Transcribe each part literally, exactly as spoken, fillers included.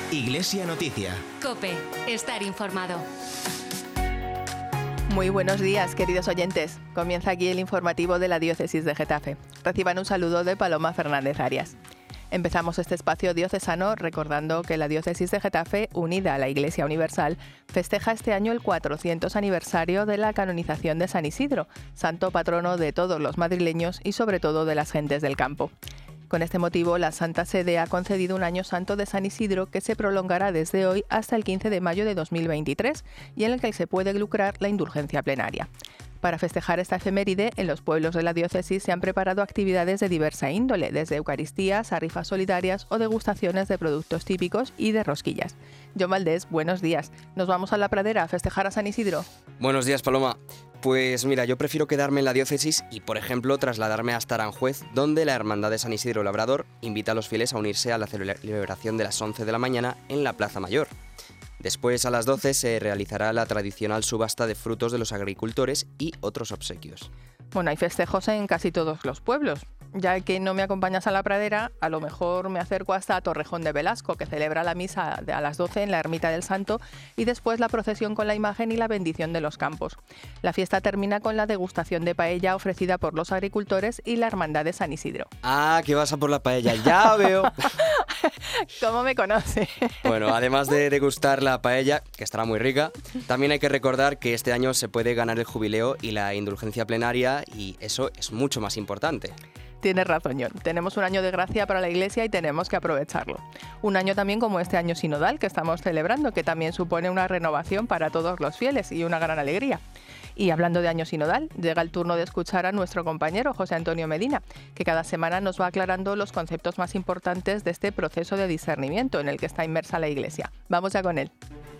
Iglesia Noticia. COPE. Estar informado. Muy buenos días, queridos oyentes. Comienza aquí el informativo de la Diócesis de Getafe. Reciban un saludo de Paloma Fernández Arias. Empezamos este espacio diocesano recordando que la Diócesis de Getafe, unida a la Iglesia Universal, festeja este año el cuatrocientos aniversario de la canonización de San Isidro, santo patrono de todos los madrileños y sobre todo de las gentes del campo. Con este motivo, la Santa Sede ha concedido un año santo de San Isidro que se prolongará desde hoy hasta el quince de mayo de dos mil veintitrés y en el que se puede lucrar la indulgencia plenaria. Para festejar esta efeméride, en los pueblos de la diócesis se han preparado actividades de diversa índole, desde eucaristías a rifas solidarias o degustaciones de productos típicos y de rosquillas. John Valdés, buenos días. ¿Nos vamos a la pradera a festejar a San Isidro? Buenos días, Paloma. Pues mira, yo prefiero quedarme en la diócesis y, por ejemplo, trasladarme hasta Aranjuez, donde la Hermandad de San Isidro Labrador invita a los fieles a unirse a la celebración de las once de la mañana en la Plaza Mayor. Después, a las doce, se realizará la tradicional subasta de frutos de los agricultores y otros obsequios. Bueno, hay festejos en casi todos los pueblos. Ya que no me acompañas a la pradera, a lo mejor me acerco hasta Torrejón de Velasco, que celebra la misa a las doce en la Ermita del Santo y después la procesión con la imagen y la bendición de los campos. La fiesta termina con la degustación de paella ofrecida por los agricultores y la Hermandad de San Isidro. Ah, que vas a por la paella, ya veo. ¿Cómo me conoce? Bueno, además de degustar la paella, que estará muy rica, también hay que recordar que este año se puede ganar el jubileo y la indulgencia plenaria y eso es mucho más importante. Tienes razón, John. Tenemos un año de gracia para la Iglesia y tenemos que aprovecharlo. Un año también como este año sinodal que estamos celebrando, que también supone una renovación para todos los fieles y una gran alegría. Y hablando de año sinodal, llega el turno de escuchar a nuestro compañero José Antonio Medina, que cada semana nos va aclarando los conceptos más importantes de este proceso de discernimiento en el que está inmersa la Iglesia. Vamos ya con él.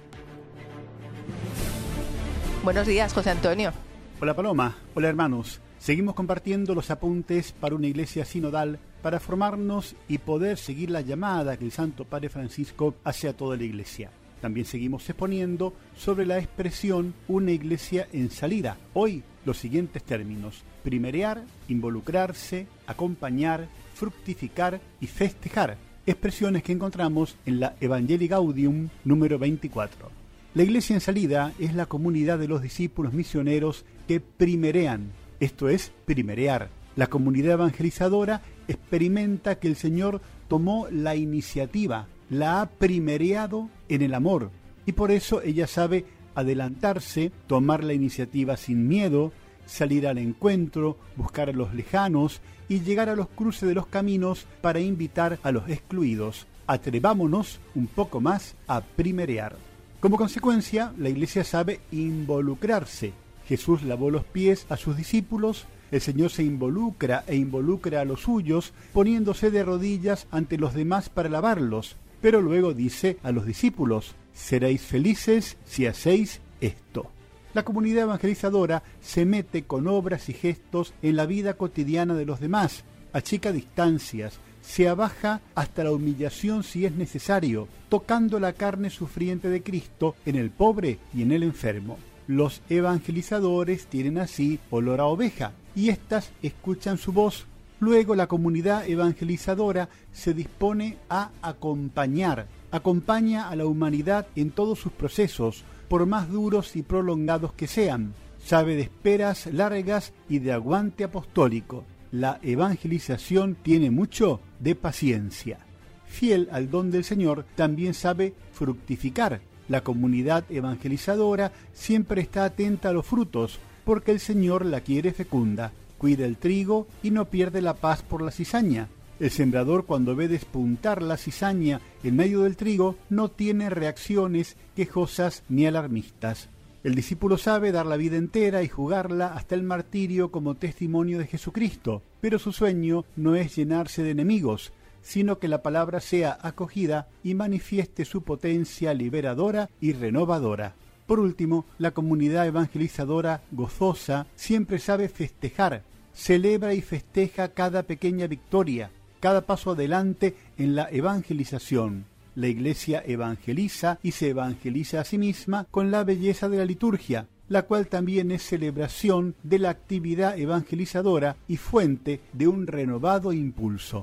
Buenos días, José Antonio. Hola Paloma, hola hermanos. Seguimos compartiendo los apuntes para una iglesia sinodal para formarnos y poder seguir la llamada que el Santo Padre Francisco hace a toda la iglesia. También seguimos exponiendo sobre la expresión una iglesia en salida. Hoy los siguientes términos: primerear, involucrarse, acompañar, fructificar y festejar. Expresiones que encontramos en la Evangelii Gaudium número veinticuatro. La iglesia en salida es la comunidad de los discípulos misioneros que primerean. Esto es primerear. La comunidad evangelizadora experimenta que el Señor tomó la iniciativa, la ha primereado en el amor, y por eso ella sabe adelantarse, tomar la iniciativa sin miedo, salir al encuentro, buscar a los lejanos y llegar a los cruces de los caminos para invitar a los excluidos. Atrevámonos un poco más a primerear. Como consecuencia, la Iglesia sabe involucrarse. Jesús lavó los pies a sus discípulos, el Señor se involucra e involucra a los suyos, poniéndose de rodillas ante los demás para lavarlos, pero luego dice a los discípulos: seréis felices si hacéis esto. La comunidad evangelizadora se mete con obras y gestos en la vida cotidiana de los demás, achica distancias, se abaja hasta la humillación si es necesario, tocando la carne sufriente de Cristo en el pobre y en el enfermo. Los evangelizadores tienen así olor a oveja, y éstas escuchan su voz. Luego la comunidad evangelizadora se dispone a acompañar, acompaña a la humanidad en todos sus procesos, por más duros y prolongados que sean. Sabe de esperas largas y de aguante apostólico. La evangelización tiene mucho de paciencia. Fiel al don del Señor, también sabe fructificar. La comunidad evangelizadora siempre está atenta a los frutos, porque el Señor la quiere fecunda. Cuida el trigo y no pierde la paz por la cizaña. El sembrador, cuando ve despuntar la cizaña en medio del trigo, no tiene reacciones quejosas ni alarmistas. El discípulo sabe dar la vida entera y jugarla hasta el martirio como testimonio de Jesucristo, pero su sueño no es llenarse de enemigos, sino que la palabra sea acogida y manifieste su potencia liberadora y renovadora. Por último, la comunidad evangelizadora gozosa siempre sabe festejar, celebra y festeja cada pequeña victoria, cada paso adelante en la evangelización. La Iglesia evangeliza y se evangeliza a sí misma con la belleza de la liturgia, la cual también es celebración de la actividad evangelizadora y fuente de un renovado impulso.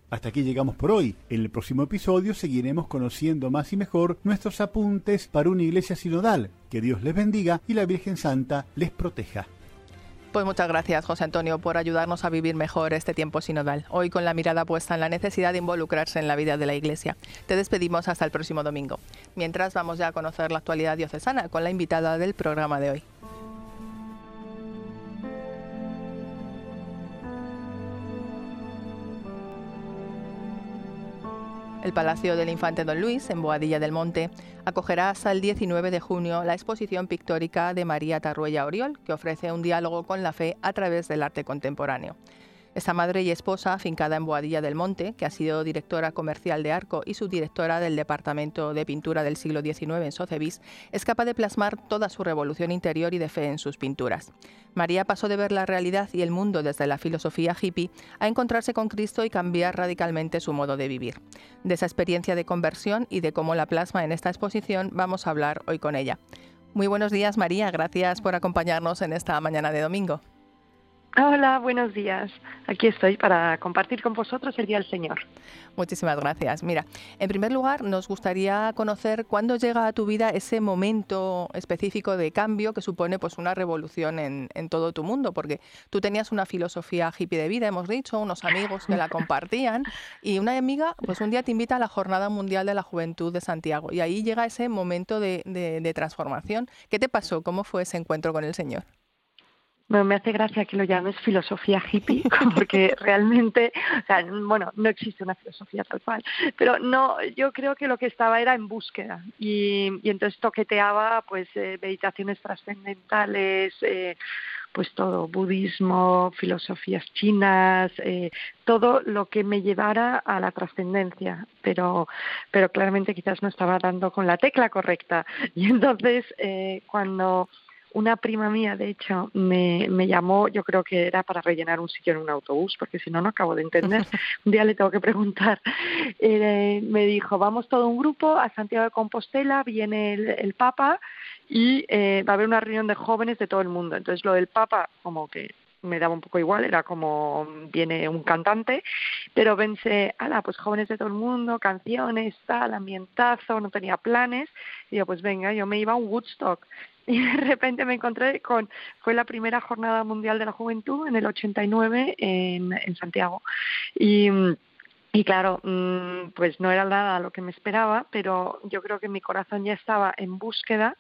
Hasta aquí llegamos por hoy. En el próximo episodio seguiremos conociendo más y mejor nuestros apuntes para una iglesia sinodal. Que Dios les bendiga y la Virgen Santa les proteja. Pues muchas gracias, José Antonio, por ayudarnos a vivir mejor este tiempo sinodal. Hoy con la mirada puesta en la necesidad de involucrarse en la vida de la Iglesia. Te despedimos hasta el próximo domingo. Mientras vamos ya a conocer la actualidad diocesana con la invitada del programa de hoy. El Palacio del Infante Don Luis, en Boadilla del Monte, acogerá hasta el diecinueve de junio la exposición pictórica de María Tarruella Oriol, que ofrece un diálogo con la fe a través del arte contemporáneo. Esta madre y esposa, afincada en Boadilla del Monte, que ha sido directora comercial de Arco y subdirectora del Departamento de Pintura del siglo diecinueve en Sotheby's, es capaz de plasmar toda su revolución interior y de fe en sus pinturas. María pasó de ver la realidad y el mundo desde la filosofía hippie a encontrarse con Cristo y cambiar radicalmente su modo de vivir. De esa experiencia de conversión y de cómo la plasma en esta exposición vamos a hablar hoy con ella. Muy buenos días, María. Gracias por acompañarnos en esta mañana de domingo. Hola, buenos días. Aquí estoy para compartir con vosotros el Día del Señor. Muchísimas gracias. Mira, en primer lugar, nos gustaría conocer cuándo llega a tu vida ese momento específico de cambio que supone pues una revolución en, en todo tu mundo, porque tú tenías una filosofía hippie de vida, hemos dicho, unos amigos que la compartían, y una amiga pues un día te invita a la Jornada Mundial de la Juventud de Santiago, y ahí llega ese momento de, de, de transformación. ¿Qué te pasó? ¿Cómo fue ese encuentro con el Señor? Bueno, me hace gracia que lo llames filosofía hippie, porque realmente, o sea, bueno, no existe una filosofía tal cual, pero no, yo creo que lo que estaba era en búsqueda y, y entonces toqueteaba pues eh, meditaciones trascendentales, eh, pues todo, budismo, filosofías chinas, eh, todo lo que me llevara a la trascendencia, pero, pero claramente quizás no estaba dando con la tecla correcta y entonces eh, cuando una prima mía, de hecho, me, me llamó, yo creo que era para rellenar un sitio en un autobús, porque si no, no acabo de entender. Un día le tengo que preguntar. Eh, me dijo, vamos todo un grupo a Santiago de Compostela, viene el, el Papa y eh, va a haber una reunión de jóvenes de todo el mundo. Entonces, lo del Papa, como que me daba un poco igual, era como viene un cantante, pero pensé, ala, pues jóvenes de todo el mundo, canciones, tal, ambientazo, no tenía planes, y yo, pues venga, yo me iba a un Woodstock, y de repente me encontré con, fue la primera Jornada Mundial de la Juventud en el ochenta y nueve en, en Santiago, y Y claro, pues no era nada lo que me esperaba, pero yo creo que mi corazón ya estaba en búsqueda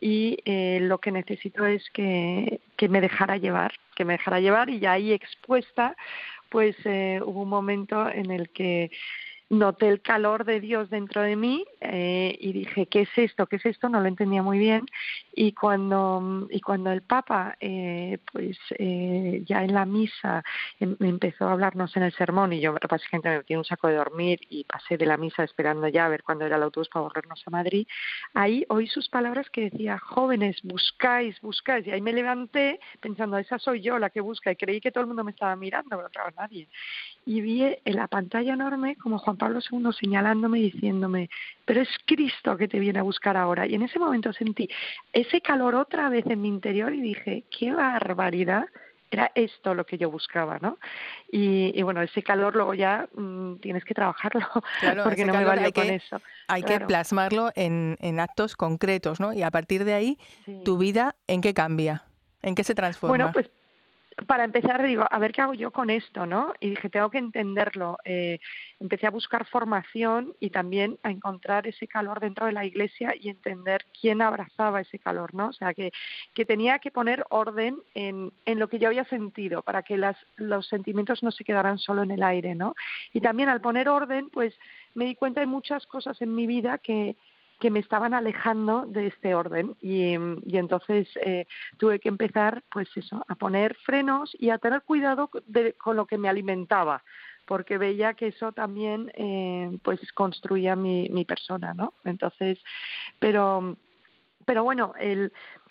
y eh, lo que necesito es que, que me dejara llevar, que me dejara llevar y ya ahí expuesta, pues eh, hubo un momento en el que noté el calor de Dios dentro de mí eh, y dije, ¿qué es esto? ¿Qué es esto? No lo entendía muy bien. Y cuando y cuando el Papa, eh, pues eh, ya en la misa em, empezó a hablarnos en el sermón y yo básicamente me metí en un saco de dormir y pasé de la misa esperando ya a ver cuándo era el autobús para volvernos a Madrid, ahí oí sus palabras que decía, jóvenes, buscáis, buscáis. Y ahí me levanté pensando, esa soy yo la que busca, y creí que todo el mundo me estaba mirando, pero claro, nadie. Y vi en la pantalla enorme como Juan Pablo segundo señalándome y diciéndome, pero es Cristo que te viene a buscar ahora. Y en ese momento sentí ese calor otra vez en mi interior y dije, qué barbaridad, era esto lo que yo buscaba, ¿no? Y, y bueno, ese calor luego ya mmm, tienes que trabajarlo, claro, porque no me valió con que, eso. Hay claro. que plasmarlo en, en actos concretos, ¿no? Y a partir de ahí, sí. ¿Tu vida en qué cambia? ¿En qué se transforma? Bueno, pues para empezar digo, a ver qué hago yo con esto, ¿no? Y dije, tengo que entenderlo. Eh, empecé a buscar formación y también a encontrar ese calor dentro de la iglesia y entender quién abrazaba ese calor, ¿no? O sea, que, que tenía que poner orden en, en lo que yo había sentido para que las, los sentimientos no se quedaran solo en el aire, ¿no? Y también al poner orden, pues me di cuenta de muchas cosas en mi vida que que me estaban alejando de este orden y, y entonces eh, tuve que empezar pues eso, a poner frenos y a tener cuidado de, con lo que me alimentaba, porque veía que eso también eh, pues construía mi, mi persona, ¿no? Entonces, pero pero bueno, el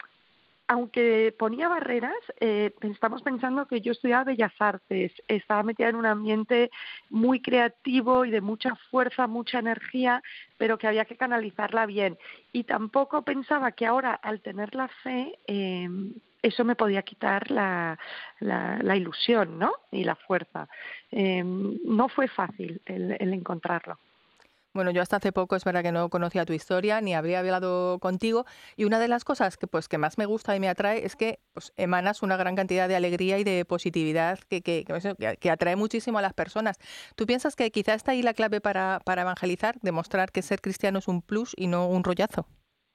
aunque ponía barreras, eh, estamos pensando que yo estudiaba Bellas Artes, estaba metida en un ambiente muy creativo y de mucha fuerza, mucha energía, pero que había que canalizarla bien. Y tampoco pensaba que ahora, al tener la fe, eh, eso me podía quitar la, la, la ilusión, ¿no? Y la fuerza. Eh, no fue fácil el, el encontrarlo. Bueno, yo hasta hace poco es verdad que no conocía tu historia ni habría hablado contigo, y una de las cosas que pues que más me gusta y me atrae es que pues, emanas una gran cantidad de alegría y de positividad que, que, que, que atrae muchísimo a las personas. ¿Tú piensas que quizá está ahí la clave para, para evangelizar, demostrar que ser cristiano es un plus y no un rollazo?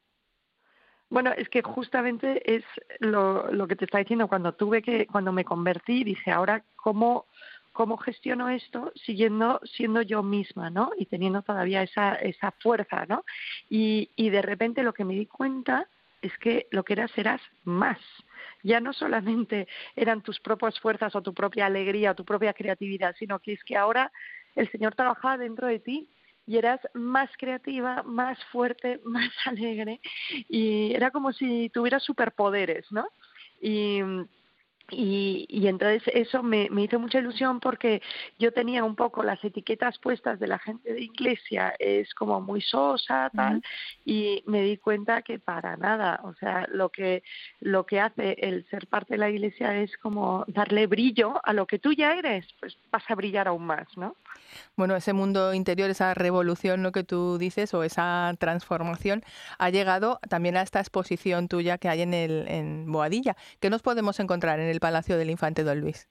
Bueno, es que justamente es lo, lo que te está diciendo. Cuando tuve que, cuando me convertí, dije, ahora cómo cómo gestiono esto siguiendo siendo yo misma, ¿no? Y teniendo todavía esa esa fuerza, ¿no? Y, y de repente lo que me di cuenta es que lo que eras eras más. Ya no solamente eran tus propias fuerzas o tu propia alegría o tu propia creatividad, sino que es que ahora el Señor trabajaba dentro de ti y eras más creativa, más fuerte, más alegre, y era como si tuvieras superpoderes, ¿no? Y Y, y entonces eso me, me hizo mucha ilusión porque yo tenía un poco las etiquetas puestas de la gente de iglesia, es como muy sosa, tal, uh-huh. Y me di cuenta que para nada, o sea, lo que lo que hace el ser parte de la iglesia es como darle brillo a lo que tú ya eres, pues vas a brillar aún más, ¿no? Bueno, ese mundo interior, esa revolución, ¿no?, que tú dices, o esa transformación, ha llegado también a esta exposición tuya que hay en el en Boadilla. ¿Qué nos podemos encontrar en el Palacio del Infante Don Luis?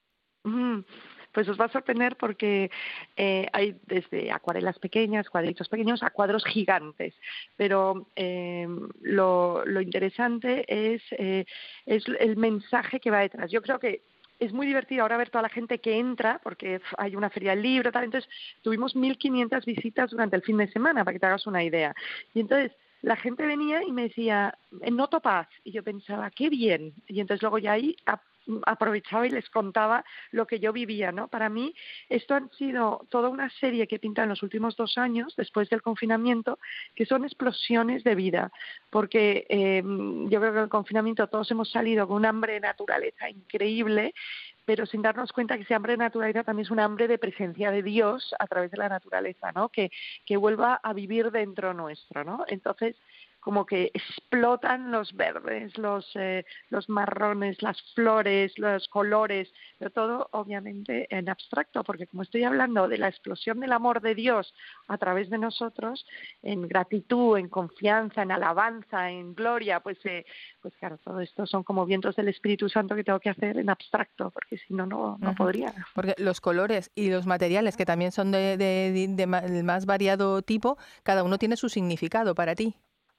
Mm, pues os va a sorprender porque eh, hay desde acuarelas pequeñas, cuadritos pequeños, a cuadros gigantes. Pero eh, lo, lo interesante es, eh, es el mensaje que va detrás. Yo creo que es muy divertido ahora ver toda la gente que entra, porque hay una feria del libro, tal. Entonces tuvimos mil quinientas visitas durante el fin de semana, para que te hagas una idea. Y entonces la gente venía y me decía, noto paz. Y yo pensaba, qué bien. Y entonces luego ya ahí aprovechaba y les contaba lo que yo vivía, ¿no? Para mí esto ha sido toda una serie que he pintado en los últimos dos años, después del confinamiento, que son explosiones de vida, porque eh, yo creo que en el confinamiento todos hemos salido con un hambre de naturaleza increíble, pero sin darnos cuenta que ese hambre de naturaleza también es un hambre de presencia de Dios a través de la naturaleza, ¿no? Que, que vuelva a vivir dentro nuestro, ¿no? Entonces, como que explotan los verdes, los eh, los marrones, las flores, los colores, pero todo obviamente en abstracto, porque como estoy hablando de la explosión del amor de Dios a través de nosotros, en gratitud, en confianza, en alabanza, en gloria, pues eh, pues claro, todo esto son como vientos del Espíritu Santo que tengo que hacer en abstracto, porque si no, no, no uh-huh. podría. Porque los colores y los materiales, que también son de, de, de, de más variado tipo, cada uno tiene su significado para ti.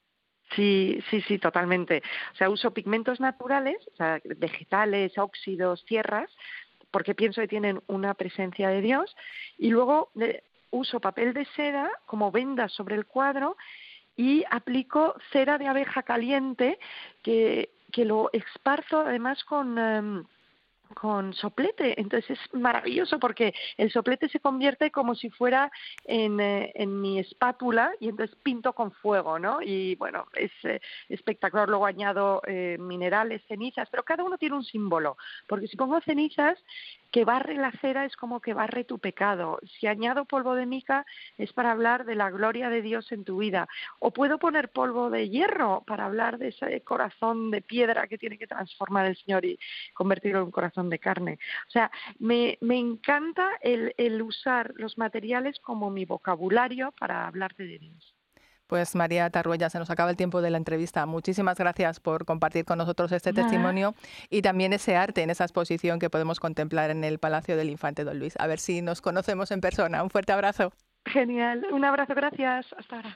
Sí, sí, sí, totalmente. O sea, uso pigmentos naturales, o sea, vegetales, óxidos, tierras, porque pienso que tienen una presencia de Dios, y luego eh, uso papel de seda como vendas sobre el cuadro y aplico cera de abeja caliente que, que lo esparzo además con... Um, con soplete. Entonces es maravilloso porque el soplete se convierte como si fuera en, eh, en mi espátula, y entonces pinto con fuego, ¿no? Y bueno, es eh, espectacular. Luego añado eh, minerales, cenizas, pero cada uno tiene un símbolo, porque si pongo cenizas, que barre la cera es como que barre tu pecado. Si añado polvo de mica es para hablar de la gloria de Dios en tu vida. O puedo poner polvo de hierro para hablar de ese corazón de piedra que tiene que transformar el Señor y convertirlo en un corazón de carne. O sea, me, me encanta el, el usar los materiales como mi vocabulario para hablarte de Dios. Pues María Tarruella, se nos acaba el tiempo de la entrevista. Muchísimas gracias por compartir con nosotros este Nada. testimonio y también ese arte en esa exposición que podemos contemplar en el Palacio del Infante Don Luis. A ver si nos conocemos en persona. Un fuerte abrazo. Genial. Un abrazo. Gracias. Hasta ahora.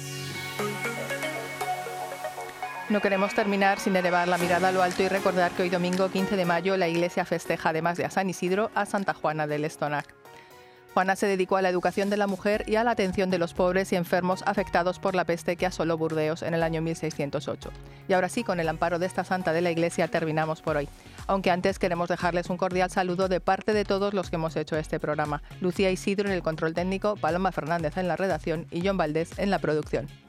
No queremos terminar sin elevar la mirada a lo alto y recordar que hoy domingo quince de mayo la Iglesia festeja, además de a San Isidro, a Santa Juana del Estonac. Juana se dedicó a la educación de la mujer y a la atención de los pobres y enfermos afectados por la peste que asoló Burdeos en el año mil seiscientos ocho. Y ahora sí, con el amparo de esta santa de la Iglesia, terminamos por hoy. Aunque antes queremos dejarles un cordial saludo de parte de todos los que hemos hecho este programa. Lucía Isidro en el control técnico, Paloma Fernández en la redacción y John Valdés en la producción.